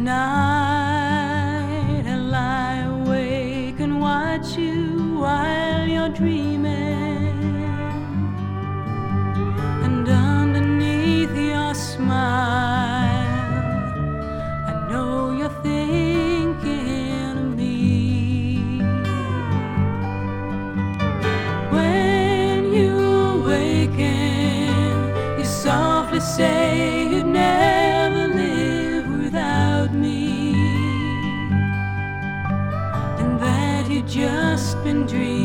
night I lie awake and watch you while you're dreaming, and underneath your smile I know you're thinking of me. When you awaken, you softly say you'd never live without me, and that you'd just been dreaming.